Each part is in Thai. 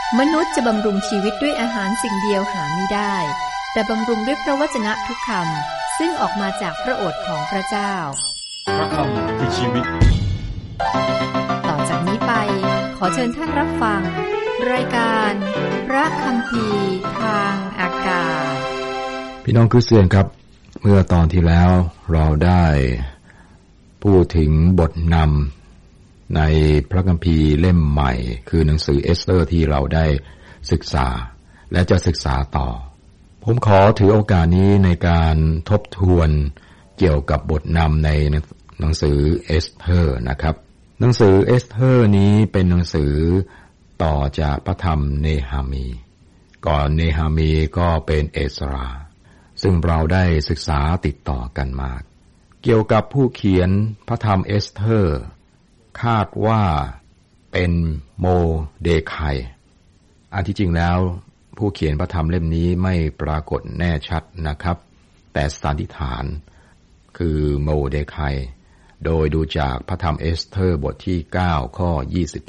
มนุษย์จะบำรุงชีวิตด้วยอาหารสิ่งเดียวหาไม่ได้แต่บำรุงด้วยพระวจนะทุกคำซึ่งออกมาจากพระโอษฐ์ของพระเจ้าพระคำคือชีวิตต่อจากนี้ไปขอเชิญท่านรับฟังรายการพระคัมภีร์ทางอากาศพี่น้องคริสเตียนครับเมื่อตอนที่แล้วเราได้พูดถึงบทนำในพระคัมภีร์เล่มใหม่คือหนังสือเอสเธอร์ที่เราได้ศึกษาและจะศึกษาต่อผมขอถือโอกาสนี้ในการทบทวนเกี่ยวกับบทนำในหนังสือเอสเธอร์นะครับหนังสือเอสเธอร์นี้เป็นหนังสือต่อจากพระธรรมเนหะมีก่อนเนหะมีก็เป็นเอสราซึ่งเราได้ศึกษาติดต่อกันมาเกี่ยวกับผู้เขียนพระธรรมเอสเธอร์คาดว่าเป็นโมเดคายอันที่จริงแล้วผู้เขียนพระธรรมเล่มนี้ไม่ปรากฏแน่ชัดนะครับแต่สันนิษฐานคือโมเดคายโดยดูจากพระธรรมเอสเธอร์บทที่9ข้อ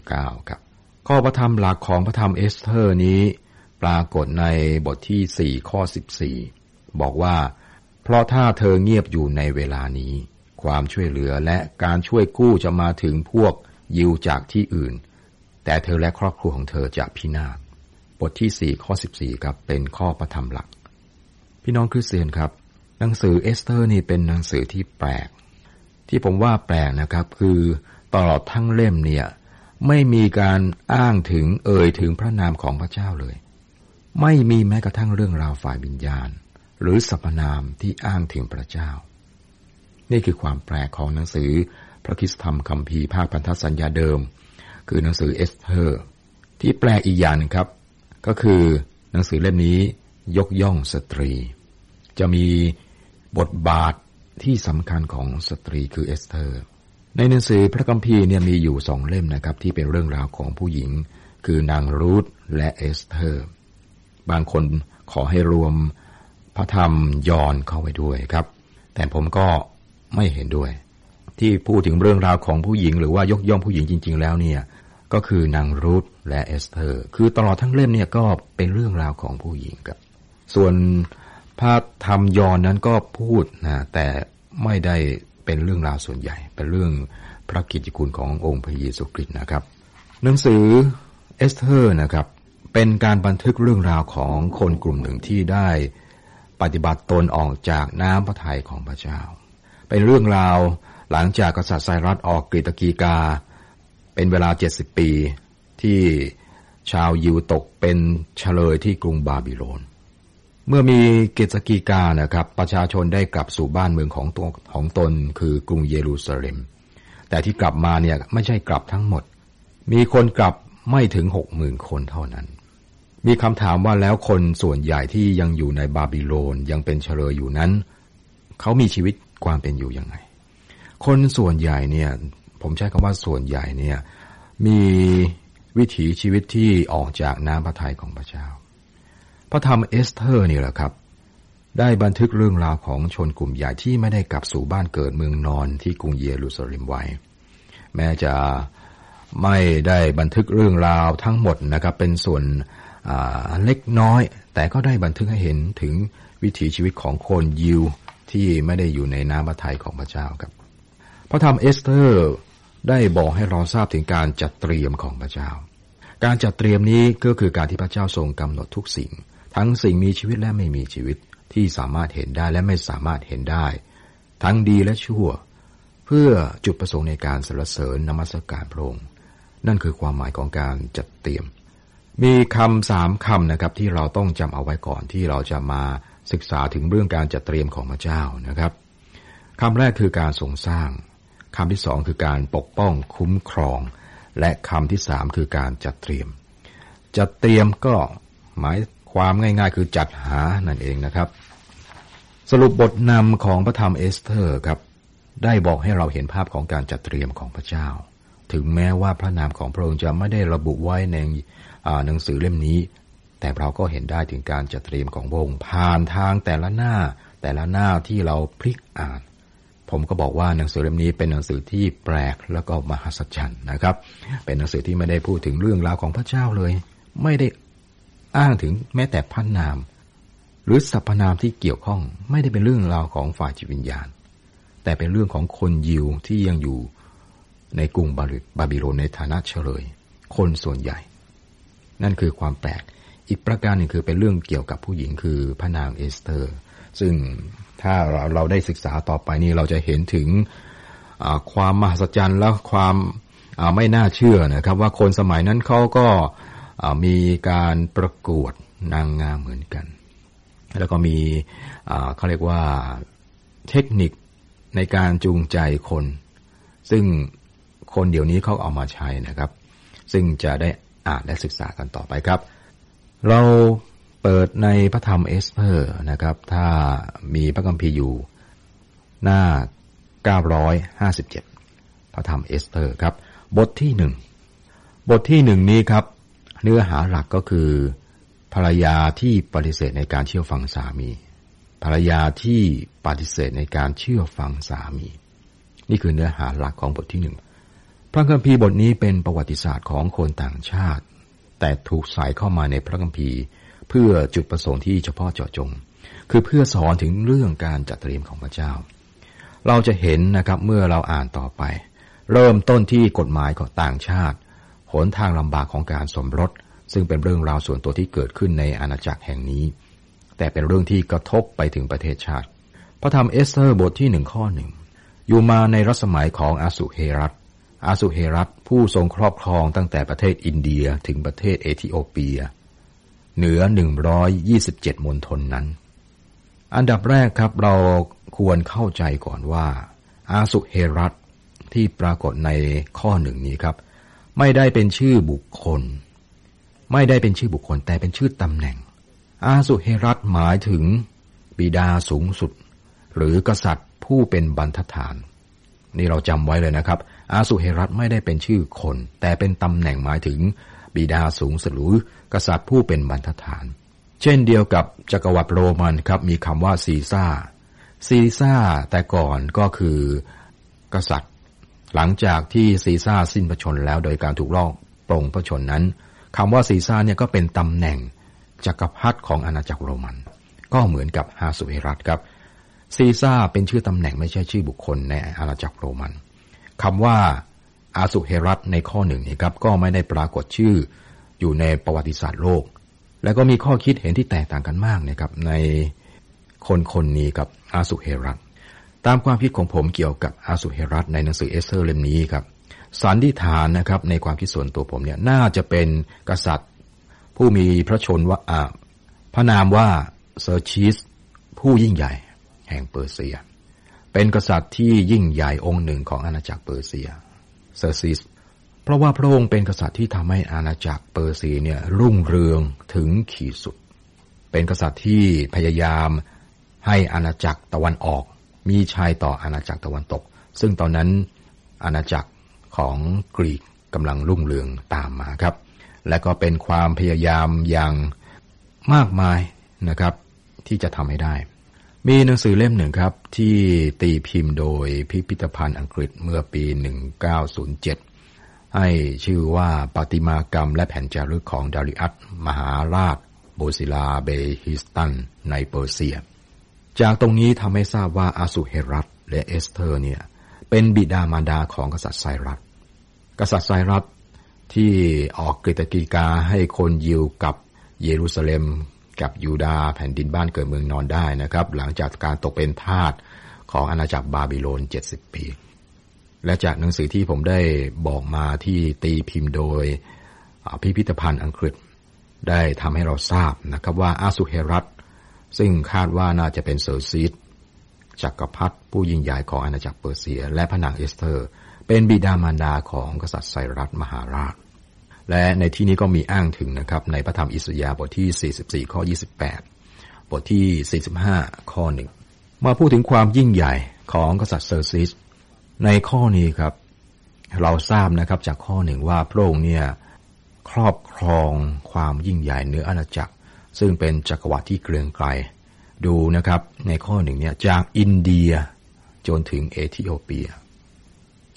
29ครับข้อพระธรรมหลักของพระธรรมเอสเธอร์นี้ปรากฏในบทที่4ข้อ14บอกว่าเพราะถ้าเธอเงียบอยู่ในเวลานี้ความช่วยเหลือและการช่วยกู้จะมาถึงพวกยิวจากที่อื่นแต่เธอและครอบครัวของเธอจะพินาศบทที่4ข้อ14ครับเป็นข้อพระธรรมหลักพี่น้องคริสเตียนครับหนังสือเอสเธอร์นี่เป็นหนังสือที่แปลกที่ผมว่าแปลกนะครับคือตลอดทั้งเล่มเนี่ยไม่มีการอ้างถึงถึงพระนามของพระเจ้าเลยไม่มีแม้กระทั่งเรื่องราวฝ่ายวิญญาณหรือสรรพนามที่อ้างถึงพระเจ้านี่คือความแปลกของหนังสือพระคริสตธรรมคัมภีร์ภาคพันธสัญญาเดิมคือหนังสือเอสเธอร์ที่แปลกอีกอย่างนึงครับก็คือหนังสือเล่มนี้ยกย่องสตรีจะมีบทบาทที่สำคัญของสตรีคือเอสเธอร์ในหนังสือพระคัมภีร์เนี่ยมีอยู่2เล่มนะครับที่เป็นเรื่องราวของผู้หญิงคือนางรูธและเอสเธอร์บางคนขอให้รวมพระธรรมยอห์นเข้าไว้ด้วยครับแต่ผมก็ไม่เห็นด้วยที่พูดถึงเรื่องราวของผู้หญิงหรือว่ายกย่องผู้หญิงจริงๆแล้วเนี่ยก็คือนางรูธและเอสเธอร์คือตลอดทั้งเล่มเนี่ยก็เป็นเรื่องราวของผู้หญิงครับส่วนพระธรรมยอห์นนั้นก็พูดนะแต่ไม่ได้เป็นเรื่องราวส่วนใหญ่เป็นเรื่องพระกิตติคุณขององค์พระเยซูคริสต์นะครับหนังสือเอสเธอร์นะครับเป็นการบันทึกเรื่องราวของคนกลุ่มหนึ่งที่ได้ปฏิบัติตนออกจากน้ำพระทัยของพระเจ้าเป็นเรื่องราวหลังจากกษัตริย์ไซรัสออกกฤตกีกาเป็นเวลา70ปีที่ชาวยิวตกเป็นเฉลยที่กรุงบาบิโลนเมื่อมีกฤตกีกานะครับประชาชนได้กลับสู่บ้านเมืองของตนคือกรุงเยรูซาเล็มแต่ที่กลับมาเนี่ยไม่ใช่กลับทั้งหมดมีคนกลับไม่ถึง 60,000 คนเท่านั้นมีคำถามว่าแล้วคนส่วนใหญ่ที่ยังอยู่ในบาบิโลนยังเป็นเฉลยอยู่นั้นเขามีชีวิตความเป็นอยู่ยังไงคนส่วนใหญ่เนี่ยผมใช้คำว่าส่วนใหญ่เนี่ยมีวิถีชีวิตที่ออกจากน้ำพระทัยของพระเจ้าพระธรรมเอสเธอร์นี่แหละครับได้บันทึกเรื่องราวของชนกลุ่มใหญ่ที่ไม่ได้กลับสู่บ้านเกิดเมืองนอนที่กรุงเยรูซาเล็มไว้แม้จะไม่ได้บันทึกเรื่องราวทั้งหมดนะครับเป็นส่วนเล็กน้อยแต่ก็ได้บันทึกให้เห็นถึงวิถีชีวิตของคนยิวที่ไม่ได้อยู่ในน้ำพระทัยของพระเจ้าครับพระธรรมเอสเธอร์ได้บอกให้เราทราบถึงการจัดเตรียมของพระเจ้าการจัดเตรียมนี้ก็คือการที่พระเจ้าทรงกำหนดทุกสิ่งทั้งสิ่งมีชีวิตและไม่มีชีวิตที่สามารถเห็นได้และไม่สามารถเห็นได้ทั้งดีและชั่วเพื่อจุดประสงค์ในการสรรเสริญนมัสการพระองค์นั่นคือความหมายของการจัดเตรียมมีคำ3คำนะครับที่เราต้องจำเอาไว้ก่อนที่เราจะมาศึกษาถึงเรื่องการจัดเตรียมของพระเจ้านะครับคำแรกคือการทรงสร้างคำที่2คือการปกป้องคุ้มครองและคำที่3คือการจัดเตรียมจัดเตรียมก็หมายความง่ายๆคือจัดหานั่นเองนะครับสรุปบทนำของพระธรรมเอสเธอร์ครับได้บอกให้เราเห็นภาพของการจัดเตรียมของพระเจ้าถึงแม้ว่าพระนามของพระองค์จะไม่ได้ระบุไว้ในหนังสือเล่มนี้แต่เราก็เห็นได้ถึงการจัดเตรียมของพระองค์ผ่านทางแต่ละหน้าที่เราพลิกอ่านผมก็บอกว่าหนังสือเล่มนี้เป็นหนังสือที่แปลกแล้วก็มหัศจรรย์นะครับเป็นหนังสือที่ไม่ได้พูดถึงเรื่องราวของพระเจ้าเลยไม่ได้อ้างถึงแม้แต่พระนามหรือสรรพนามที่เกี่ยวข้องไม่ได้เป็นเรื่องราวของฝ่ายจิตวิญญาณแต่เป็นเรื่องของคนยิวที่ยังอยู่ในกรุงบาบิโลนในฐานะเฉลยคนส่วนใหญ่นั่นคือความแปลกอีกประการหนึ่งคือเป็นเรื่องเกี่ยวกับผู้หญิงคือพระนางเอสเธอร์ซึ่งถ้าเราได้ศึกษาต่อไปนี่เราจะเห็นถึงความมหัศจรรย์และความไม่น่าเชื่อนะครับว่าคนสมัยนั้นเขาก็มีการประกวดนางงามเหมือนกันแล้วก็มีเขาเรียกว่าเทคนิคในการจูงใจคนซึ่งคนเดี๋ยวนี้เขาเอามาใช้นะครับซึ่งจะได้อ่านและศึกษากันต่อไปครับเราเปิดในพระธรรมเอสเธอร์นะครับถ้ามีพระคัมภีร์อยู่หน้า957พระธรรมเอสเธอร์ครับบทที่1บทที่1นี้ครับเนื้อหาหลักก็คือภรรยาที่ปฏิเสธในการเชื่อฟังสามีภรรยาที่ปฏิเสธในการเชื่อฟังสามีนี่คือเนื้อหาหลักของบทที่1พระคัมภีร์บทนี้เป็นประวัติศาสตร์ของคนต่างชาติแต่ถูกใส่เข้ามาในพระคัมภีร์เพื่อจุดประสงค์ที่เฉพาะเจาะจงคือเพื่อสอนถึงเรื่องการจัดเตรียมของพระเจ้าเราจะเห็นนะครับเมื่อเราอ่านต่อไปเริ่มต้นที่กฎหมายของต่างชาติหนทางลำบากของการสมรสซึ่งเป็นเรื่องราวส่วนตัวที่เกิดขึ้นในอาณาจักรแห่งนี้แต่เป็นเรื่องที่กระทบไปถึงประเทศชาติพระธรรมเอสเธอร์บทที่1ข้อ1อยู่มาในรัชสมัยของอาสุเฮรัตผู้ทรงครอบครองตั้งแต่ประเทศอินเดียถึงประเทศเอธิโอเปียเหนือ127มณฑลนั้นอันดับแรกครับเราควรเข้าใจก่อนว่าอาสุเฮรัตที่ปรากฏในข้อ1นี้ครับไม่ได้เป็นชื่อบุคคลแต่เป็นชื่อตำแหน่งอาสุเฮรัตหมายถึงบิดาสูงสุดหรือกษัตริย์ผู้เป็นบรรทัดฐานนี่เราจำไว้เลยนะครับอาสุเฮรัตไม่ได้เป็นชื่อคนแต่เป็นตำแหน่งหมายถึงบิดาสูงสุดหรือกษัตริย์ผู้เป็นบรรทัดฐานเช่นเดียวกับจักรวรรดิโรมันครับมีคำว่าซีซ่าแต่ก่อนก็คือกษัตริย์หลังจากที่ซีซ่าสิ้นพระชนม์แล้วโดยการถูกลอบปลงพระชนม์นั้นคำว่าซีซ่าเนี่ยก็เป็นตำแหน่งจักรพรรดิของอาณาจักรโรมันก็เหมือนกับอาสุเฮรัตครับซีซ่าเป็นชื่อตำแหน่งไม่ใช่ชื่อบุคคลในอาณาจักรโรมันคำว่าอาสุเฮรัตในข้อ1นี้ครับก็ไม่ได้ปรากฏชื่ออยู่ในประวัติศาสตร์โลกและก็มีข้อคิดเห็นที่แตกต่างกันมากนะครับในคนนี้กับอาสุเฮรัตตามความคิดของผมเกี่ยวกับอาสุเฮรัตในหนังสือเอสเธอร์เล่มนี้ครับสันนิษฐานนะครับในความคิดส่วนตัวผมเนี่ยน่าจะเป็นกษัตริย์ผู้มีพระชนว่าพระนามว่าเซอร์ชิสผู้ยิ่งใหญ่แห่งเปอร์เซียเป็นกษัตริย์ที่ยิ่งใหญ่องค์หนึ่งของอาณาจักรเปอร์เซียเซอร์ซิสเพราะว่าพระองค์เป็นกษัตริย์ที่ทำให้อาณาจักรเปอร์เซียเนี่ยรุ่งเรืองถึงขีดสุดเป็นกษัตริย์ที่พยายามให้อาณาจักรตะวันออกมีชัยต่ออาณาจักรตะวันตกซึ่งตอนนั้นอาณาจักรของกรีกกำลังรุ่งเรืองตามมาครับและก็เป็นความพยายามอย่างมากมายนะครับที่จะทำให้ได้มีหนังสือเล่มหนึ่งครับที่ตีพิมพ์โดยพิพิธภัณฑ์อังกฤษเมื่อปี1907ให้ชื่อว่าประติมากรรมและแผ่นจารึกของดาริอัสมหาราชโบซิลาเบฮิสตันในเปอร์เซียจากตรงนี้ทำให้ทราบว่าอาสุเฮรัตและเอสเธอร์เนี่ยเป็นบิดามารดาของกษัตริย์ไซรัสที่ออกกฤตฎีกาให้คนยิวกับเยรูซาเล็มกับยูดาห์แผ่นดินบ้านเกิดเมืองนอนได้นะครับหลังจากการตกเป็นทาสของอาณาจักรบาบิโลน70ปีและจากหนังสือที่ผมได้บอกมาที่ตีพิมพ์โดยพิพิธภัณฑ์อังกฤษได้ทำให้เราทราบนะครับว่าอาสุเฮรัตซึ่งคาดว่าน่าจะเป็นเซอร์ซิสจักรพรรดิผู้ยิ่งใหญ่ของอาณาจักรเปอร์เซียและพระนางเอสเธอร์เป็นบิดามารดาของกษัตริย์ไซรัสมหาราชและในที่นี้ก็มีอ้างถึงนะครับในพระธรรมอิสยาห์บทที่44ข้อ28บทที่45ข้อ1มาพูดถึงความยิ่งใหญ่ของกษัตริย์เซอร์ซิสในข้อนี้ครับเราทราบนะครับจากข้อ1ว่าพระองค์เนี่ยครอบครองความยิ่งใหญ่เหนืออาณาจักรซึ่งเป็นจักรวรรดิที่เกรียงไกรดูนะครับในข้อ1เนี่ยจากอินเดียจนถึงเอธิโอเปีย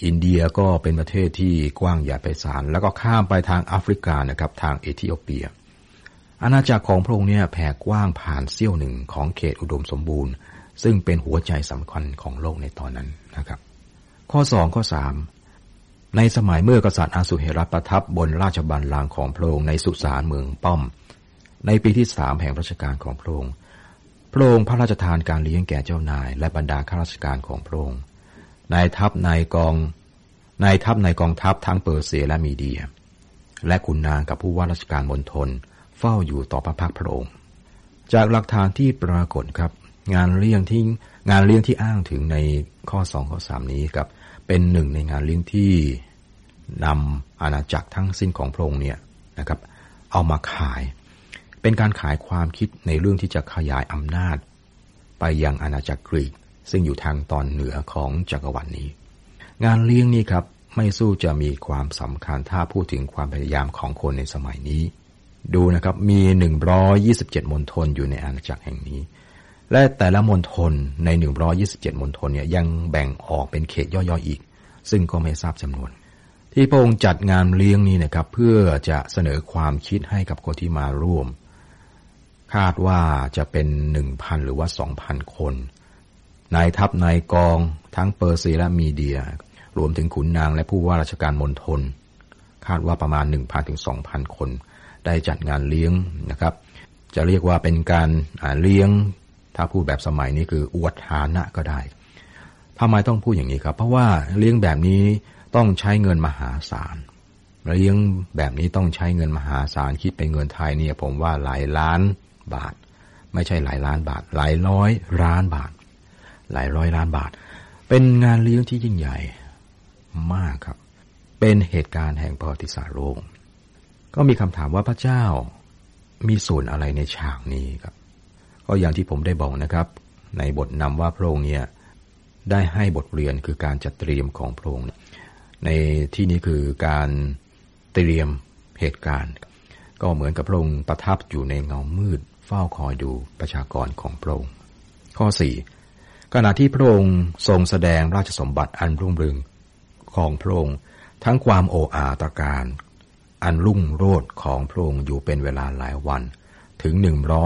อินเดียก็เป็นประเทศที่กว้างใหญ่ไพศาลแล้วก็ข้ามไปทางแอฟริกานะครับทางเอธิโอเปียอาณาจักรของพระองค์เนี่ยแผ่กว้างผ่านเสี้ยวหนึ่งของเขตอุดมสมบูรณ์ซึ่งเป็นหัวใจสำคัญของโลกในตอนนั้นนะครับข้อ2ข้อ3ในสมัยเมื่อกษัตริย์อาสุเฮรัสประทับบนราชบัลลังก์ของพระองค์ในสุสานเมืองป้อมในปีที่3แห่งรัชกาลของพระองค์พระองค์พระราชทานการเลี้ยงแก่เจ้านายและบรรดาข้าราชการของพระองค์นายทัพในกองทัพทั้งเปอร์เซียและมีเดียและขุนนางกับผู้ว่าราชการมณฑลเฝ้าอยู่ต่อพระพักพระองค์จากหลักฐานที่ปรากฏครับงานเลี้ยงที่อ้างถึงในข้อ2ข้อ3นี้ครับเป็นหนึ่งในงานเลี้ยงที่นำอาณาจักรทั้งสิ้นของพระองค์เนี่ยนะครับเอามาขายเป็นการขายความคิดในเรื่องที่จะขยายอำนาจไปยังอาณาจักรกรีกซึ่งอยู่ทางตอนเหนือของจักรวรรดินี้งานเลี้ยงนี้ครับไม่สู้จะมีความสำคัญถ้าพูดถึงความพยายามของคนในสมัยนี้ดูนะครับมี127มณฑลอยู่ในอาณาจักรแห่งนี้และแต่ละมณฑลใน127มณฑลเนี่ยยังแบ่งออกเป็นเขตย่อยๆอีกซึ่งก็ไม่ทราบจำนวนที่พระองค์จัดงานเลี้ยงนี้นะครับเพื่อจะเสนอความคิดให้กับคนที่มาร่วมคาดว่าจะเป็น 1,000 หรือว่า 2,000 คนนายทัพนายกองทั้งเปอร์เซียและมีเดียรวมถึงขุนนางและผู้ว่าราชการมณฑลคาดว่าประมาณ 1,000 ถึง 2,000 คนได้จัดงานเลี้ยงนะครับจะเรียกว่าเป็นการเลี้ยงถ้าพูดแบบสมัยนี้คืออวดฐานะก็ได้ทำไมต้องพูดอย่างนี้ครับเพราะว่าเลี้ยงแบบนี้ต้องใช้เงินมหาศาลเลี้ยงแบบนี้ต้องใช้เงินมหาศาลคิดเป็นเงินไทยเนี่ยผมว่าหลายล้านบาทไม่ใช่หลายล้านบาทหลายร้อยล้านบาทหลายร้อยล้านบาทเป็นงานเลี้ยงที่ยิ่งใหญ่มากครับเป็นเหตุการณ์แห่งประวัติศาสตร์โลกก็มีคำถามว่าพระเจ้ามีส่วนอะไรในฉากนี้ครับก็อย่างที่ผมได้บอกนะครับในบทนำว่าพระองค์เนี่ยได้ให้บทเรียนคือการจัดเตรียมของพระองค์ในที่นี้คือการเตรียมเหตุการณ์ก็เหมือนกับพระองค์ประทับอยู่ในเงามืดเฝ้าคอยดูประชากรของพระองค์ข้อ4ขณะที่พระองค์ทรงแสดงราชสมบัติอันรุ่งเรืองของพระองค์ทั้งความโอ้อาตระการอันรุ่งโรจน์ของพระองค์อยู่เป็นเวลาหลายวันถึง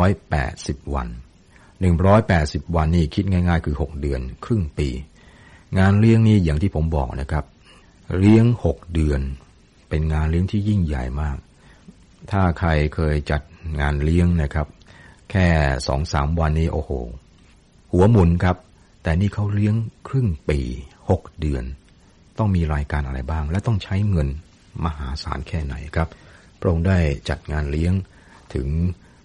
180วัน180วันนี่คิดง่ายๆคือ6เดือนครึ่งปีงานเลี้ยงนี้อย่างที่ผมบอกนะครับเลี้ยง6เดือนเป็นงานเลี้ยงที่ยิ่งใหญ่มากถ้าใครเคยจัดงานเลี้ยงนะครับแค่ 2-3 วันนี้โอ้โหหัวหมุนครับแต่นี่เขาเลี้ยงครึ่งปี6เดือนต้องมีรายการอะไรบ้างและต้องใช้เงินมหาศาลแค่ไหนครับพระองค์ได้จัดงานเลี้ยงถึง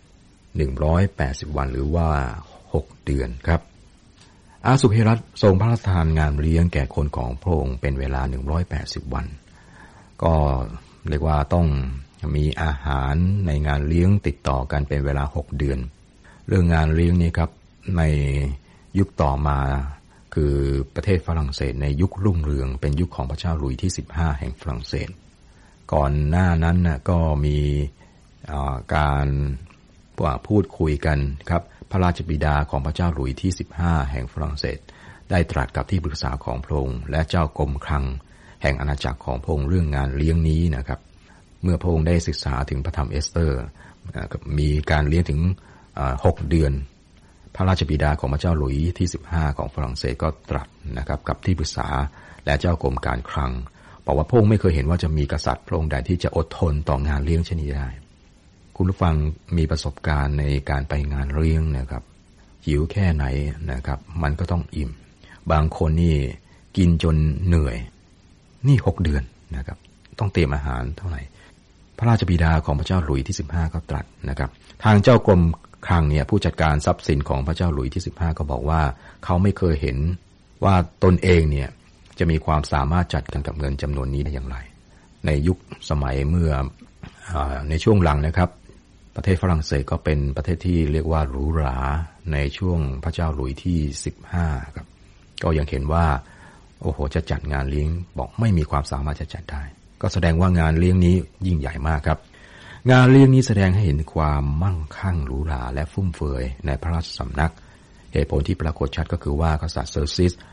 180วันหรือว่า6เดือนครับอาสุเฮรัสทรงพระราชทานงานเลี้ยงแก่คนของพระองค์เป็นเวลา180วันก็เรียกว่าต้องมีอาหารในงานเลี้ยงติดต่อกันเป็นเวลา6เดือนเรื่องงานเลี้ยงนี้ครับในยุคต่อมาคือประเทศฝรั่งเศสในยุครุ่งเรืองเป็นยุคของพระเจ้าหลุยส์ที่15แห่งฝรั่งเศสก่อนหน้านั้นก็มีการพูดคุยกันครับพระราชบิดาของพระเจ้าหลุยส์ที่15แห่งฝรั่งเศสได้ตรัสกับที่ปรึกษาของพระองค์และเจ้ากรมคลังแห่งอาณาจักรของพระองค์เรื่องงานเลี้ยงนี้นะครับเมื่อพระองค์ได้ศึกษาถึงพระธรรมเอสเตอร์มีการเลี้ยงถึง6เดือนพระราชบิดาของพระเจ้าหลุยส์ที่15ของฝรั่งเศสก็ตรัสนะครับกับที่ปรึกษาและเจ้ากรมการคลังบอกว่าพระองค์ไม่เคยเห็นว่าจะมีกษัตริย์พระองค์ใดที่จะอดทนต่องานเลี้ยงเช่นนี้ได้คุณผู้ฟังมีประสบการณ์ในการไปงานเลี้ยงนะครับหิวแค่ไหนนะครับมันก็ต้องอิ่มบางคนนี่กินจนเหนื่อยนี่6เดือนนะครับต้องเตรียมอาหารเท่าไหร่พระราชบิดาของพระเจ้าหลุยส์ที่15ก็ตรัสนะครับทางเจ้ากรมคลังเนี่ยผู้จัดการทรัพย์สินของพระเจ้าหลุยส์ที่15ก็บอกว่าเขาไม่เคยเห็นว่าตนเองเนี่ยจะมีความสามารถจัดการกับเงินจำนวนนี้ได้อย่างไรในยุคสมัยเมื่อในช่วงหลังนะครับประเทศฝรั่งเศสก็เป็นประเทศที่เรียกว่าหรูหราในช่วงพระเจ้าหลุยส์ที่15ครับก็ยังเห็นว่าโอ้โหจะจัดงานเลี้ยงบอกไม่มีความสามารถจะจัดได้ก็แสดงว่างานเลี้ยงนี้ยิ่งใหญ่มากครับงานเลี้ยงนี้แสดงให้เห็นความมั่งคั่งหรูหราและฟุ่มเฟือยในพระราชสำนักเหตุผลที่ปรากฏชัดก็คือว่ากษัตริย์เซอร์ซิส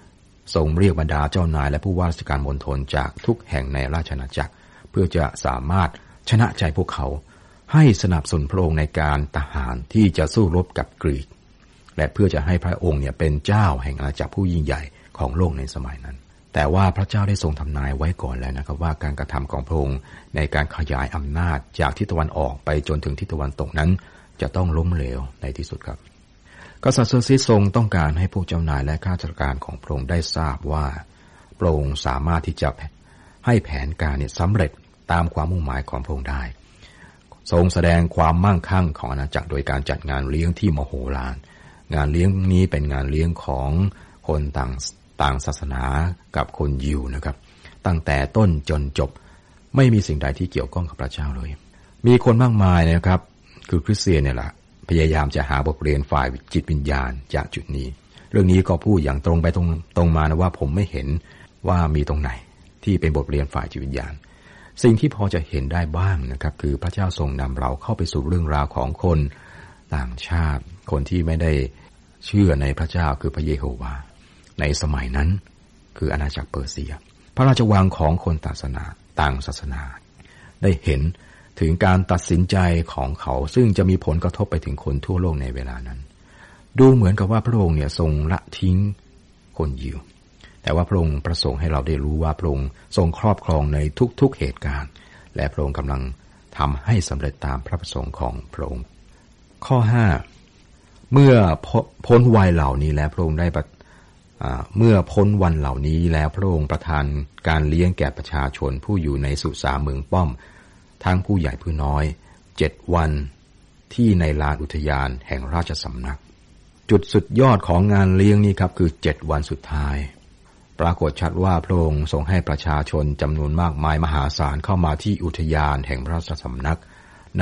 ทรงเรียกบรรดาเจ้านายและผู้ว่าราชการมณฑลจากทุกแห่งในราชอาณาจักรเพื่อจะสามารถชนะใจพวกเขาให้สนับสนุนพระองค์ในการทหารที่จะสู้รบกับกรีกและเพื่อจะให้พระองค์เนี่ยเป็นเจ้าแห่งอาณาจักรผู้ยิ่งใหญ่ของโลกในสมัยนั้นแต่ว่าพระเจ้าได้ทรงทำนายไว้ก่อนแล้วนะครับว่าการกระทำของพระองค์ในการขยายอำนาจจากทิศตะวันออกไปจนถึงทิศตะวันตกนั้นจะต้องล้มเหลวในที่สุดครับกษัตริย์เซอร์ซิสทรงต้องการให้พวกเจ้านายและข้าราชการของพระองค์ได้ทราบว่าพระองค์สามารถที่จะให้แผนการเนี่ยสำเร็จตามความมุ่งหมายของพระองค์ได้ทรงแสดงความมั่งคั่งของอาณาจักรโดยการจัดงานเลี้ยงที่มโหฬารงานเลี้ยงนี้เป็นงานเลี้ยงของคนต่างศาสนากับคนยิวนะครับตั้งแต่ต้นจนจบไม่มีสิ่งใดที่เกี่ยวข้องกับพระเจ้าเลยมีคนมากมายนะครับคือคริสเตียนเนี่ยแหละพยายามจะหาบทเรียนฝ่ายจิตวิญญาณจากจุดนี้เรื่องนี้ก็พูดอย่างตรงไปตรงมานะว่าผมไม่เห็นว่ามีตรงไหนที่เป็นบทเรียนฝ่ายจิตวิญญาณสิ่งที่พอจะเห็นได้บ้างนะครับคือพระเจ้าทรงนำเราเข้าไปสู่เรื่องราวของคนต่างชาติคนที่ไม่ได้เชื่อในพระเจ้าคือพระเยโฮวาห์ในสมัยนั้นคืออาณาจักรเปอร์เซียพระราชวังของคนต่างศาสนาได้เห็นถึงการตัดสินใจของเขาซึ่งจะมีผลกระทบไปถึงคนทั่วโลกในเวลานั้นดูเหมือนกับว่าพระองค์เนี่ยทรงละทิ้งคนยิวแต่ว่าพระองค์ประสงค์ให้เราได้รู้ว่าพระองค์ทรงครอบครองในทุกๆเหตุการณ์และพระองค์กำลังทำให้สำเร็จตามพระประสงค์ของพระองค์ข้อ5เมื่อพ้นวัยเหล่านี้แล้วพระองค์ได้เมื่อพ้นวันเหล่านี้แล้วพระองค์ประทานการเลี้ยงแก่ประชาชนผู้อยู่ในสุสานเมืองป้อมทั้งผู้ใหญ่ผู้น้อย7วันที่ในลานอุทยานแห่งราชสำนักจุดสุดยอดของงานเลี้ยงนี้ครับคือ7วันสุดท้ายปรากฏชัดว่าพระองค์ทรงให้ประชาชนจำนวนมากมายมหาศาลเข้ามาที่อุทยานแห่งราชสำนักใน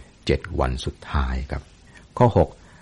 7วันสุดท้ายครับข้อ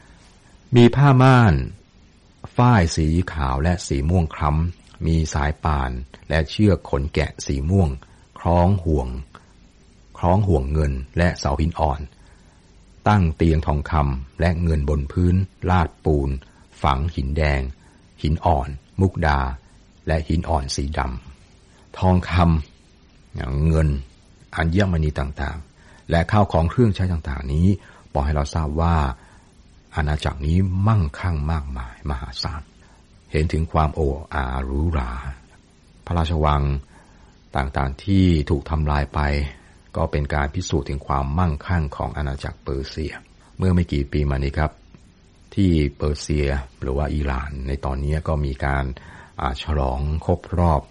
6มีผ้าม่านฝ้ายสีขาวและสีม่วงคล้ำมีสายป่านและเชือกขนแกะสีม่วงคล้องห่วงเงินและเสาหินอ่อนตั้งเตียงทองคำและเงินบนพื้นลาดปูนฝังหินแดงหินอ่อนมุกดาและหินอ่อนสีดำทองคำอย่างเงินอัญมณีต่างๆและข้าวของเครื่องใช้ต่างๆนี้บอกให้เราทราบว่าอาณาจักรนี้มั่งคั่งมากมายมหาศาลเห็นถึงความโอ้อาหรูหราพระราชวังต่างๆที่ถูกทำลายไปก็เป็นการพิสูจน์ถึงความมั่งคั่งของอาณาจักรเปอร์เซียเมื่อไม่กี่ปีมานี้ครับที่เปอร์เซียหรือว่าอิหร่านในตอนนี้ก็มีการฉลองครบรอบ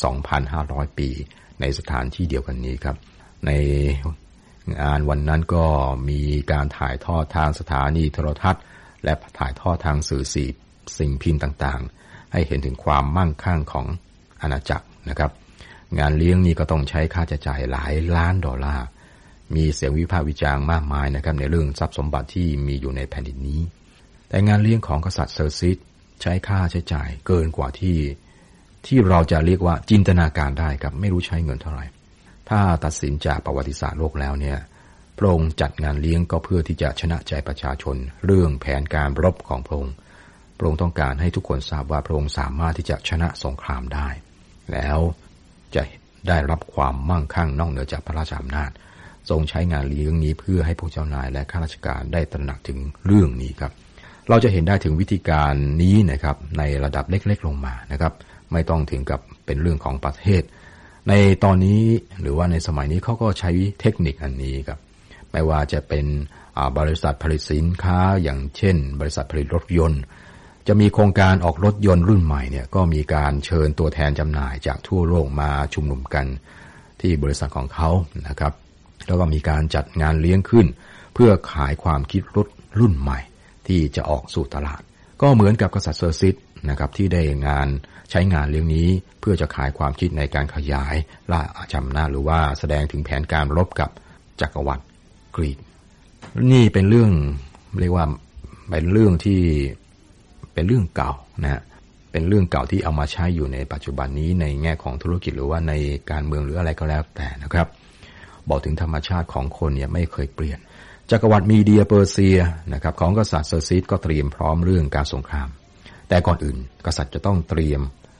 2,500 ปีในสถานที่เดียวกันนี้ครับในงานวันนั้นก็มีการถ่ายทอดทางสถานีโทรทัศน์และถ่ายทอดทางสื่อสิ่งพิมพ์ต่างๆให้เห็นถึงความมั่งคั่งของอาณาจักรนะครับงานเลี้ยงนี้ก็ต้องใช้ค่าใช้จ่ายหลายล้านดอลลาร์มีเสียงวิพากษ์วิจารณ์มากมายนะครับในเรื่องทรัพย์สมบัติที่มีอยู่ในแผ่นดินนี้แต่งานเลี้ยงของกษัตริย์เซอร์ซิสใช้ค่าใช้จ่ายเกินกว่าที่เราจะเรียกว่าจินตนาการได้ครับไม่รู้ใช้เงินเท่าไหร่ถ้าตัดสินจากประวัติศาสตร์โลกแล้วเนี่ยพระองค์จัดงานเลี้ยงก็เพื่อที่จะชนะใจประชาชนเรื่องแผนการรบของพระองค์ต้องการให้ทุกคนทราบว่าพระองค์สามารถที่จะชนะสงครามได้แล้วจะได้รับความมั่งคั่งนอกเหนือจากพระราชอำนาจทรงใช้งานเลี้ยงนี้เพื่อให้พวกเจ้านายและข้าราชการได้ตระหนักถึงเรื่องนี้ครับเราจะเห็นได้ถึงวิธีการนี้นะครับในระดับเล็กๆลงมานะครับไม่ต้องถึงกับเป็นเรื่องของประเทศในตอนนี้หรือว่าในสมัยนี้เขาก็ใช้เทคนิคอันนี้ครับไม่ว่าจะเป็นบริษัทผลิตสินค้าอย่างเช่นบริษัทผลิตรถยนต์จะมีโครงการออกรถยนต์รุ่นใหม่เนี่ยก็มีการเชิญตัวแทนจำหน่ายจากทั่วโลกมาชุมนุมกันที่บริษัทของเขานะครับแล้วก็มีการจัดงานเลี้ยงขึ้นเพื่อขายความคิดรถรุ่นใหม่ที่จะออกสู่ตลาดก็เหมือนกับกษัตริย์เซอร์ซิสนะครับที่ได้ใช้งานเลี้ยงนี้เพื่อจะขายความคิดในการขยายราชอำนาจหรือว่าแสดงถึงแผนการรบกับจักรวรรดิกรีกนี่เป็นเรื่องเรียกว่าเป็นเรื่องที่เป็นเรื่องเก่านะเป็นเรื่องเก่าที่เอามาใช้อยู่ในปัจจุบันนี้ในแง่ของธุรกิจหรือว่าในการเมืองหรืออะไรก็แล้วแต่นะครับบอกถึงธรรมชาติของคนเนี่ยไม่เคยเปลี่ยนจักรวรรดิมีเดียเปอร์เซียนะครับของกษัตริย์เซอร์ซิสก็เตรียมพร้อมเรื่องการสงครามแต่ก่อนอื่นกษัตริย์จะต้องเตรียม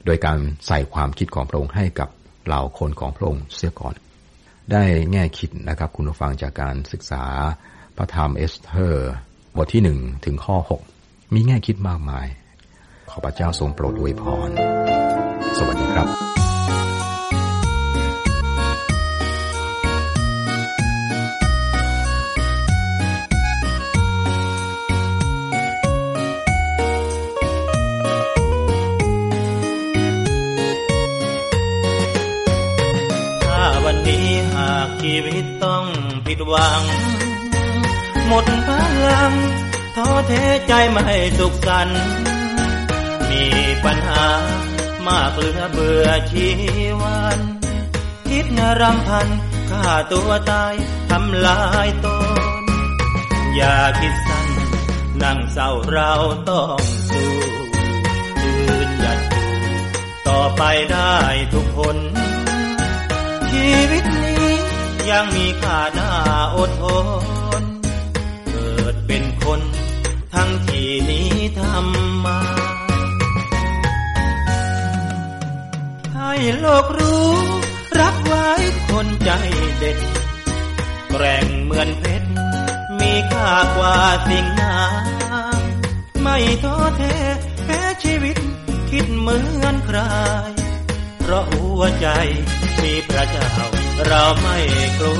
โดยการใส่ความคิดของพระองค์ให้กับเหล่าคนของพระองค์เสียก่อนได้แง่คิดนะครับคุณผู้ฟังจากการศึกษาพระธรรมเอสเธอร์บทที่1ถึงข้อ6มีแง่คิดมากมายขอพระเจ้าทรงโปรดอวยพรสวัสดีครับวันนี้หากชีวิตต้องผิดหวังหมดพลังท้อแท้ใจไม่สุขสันต์มีปัญหามากเหลือเบื่อชีวันคิดรำพันฆ่าตัวตายทำลายตนอย่าคิดสั้นนั่งเศร้าเราต้องสู้ยืนหยัดอยู่ต่อไปได้ทุกคนชีวิตนี้ยังมีค่าน่าอดทนเกิดเป็นคนทั้งที่นี้ทำมาให้โลกรู้รับไว้คนใจเด็ดแกร่งเหมือนเพชรมีค่ากว่าสิ่งนาไม่ท้อแท้แพ้ชีวิตคิดเหมือนใครเพราะหัวใจมีพระเจ้าเราไม่กลัว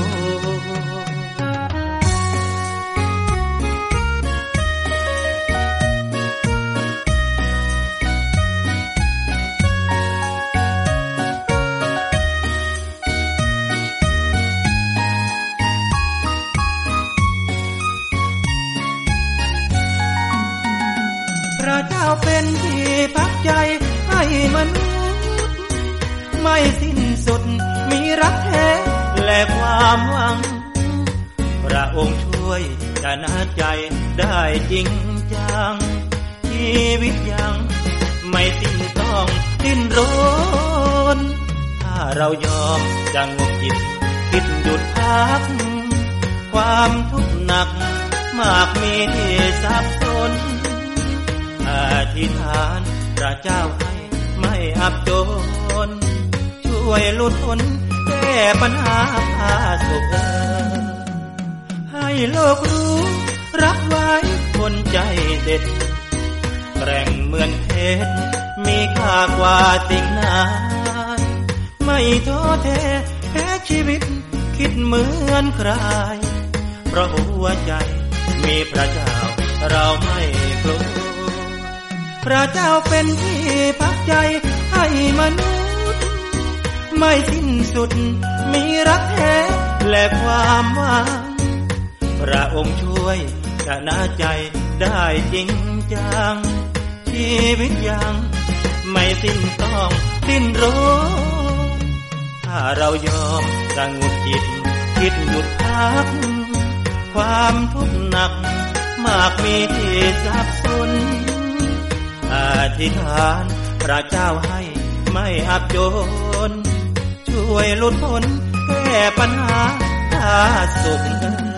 พระเจ้าเป็นที่พักใจให้มนุษย์ไม่สิ้นสุดมีรักแท้และความหวังพระองค์ช่วยชนะใจได้จริงจังชีวิตยังไม่สิ้นต้องดิ้นรนถ้าเรายอมสงบจิตคิดหยุดพักความทุกข์หนักมากมีที่สับสนอธิษฐานพระเจ้าให้ไม่อับจนช่วยหลุดพ้นแก้ปัญหาพาสุขให้โลกรู้รับไว้คนใจเด็ดแกร่งเหมือนเพชรมีค่ากว่าสิ่งนั้นไม่ท้อแท้แพ้ชีวิตคิดเหมือนใครเพราะหัวใจมีพระเจ้าเราไม่กลัวพระเจ้าเป็นที่พักใจให้มนุษย์ไม่สิ้นสุดมีรักแท้และความหวังพระองค์ช่วยชนะใจได้จริงจังชีวิตยังไม่สิ้นต้องดิ้นรนถ้าเรายอมสงบจิตคิดหยุดพักความทุกข์หนักมากมีที่สับสนอธิษฐานพระเจ้าให้ไม่อับจนช่วยหลุดพ้นแก้ปัญหาพาสุข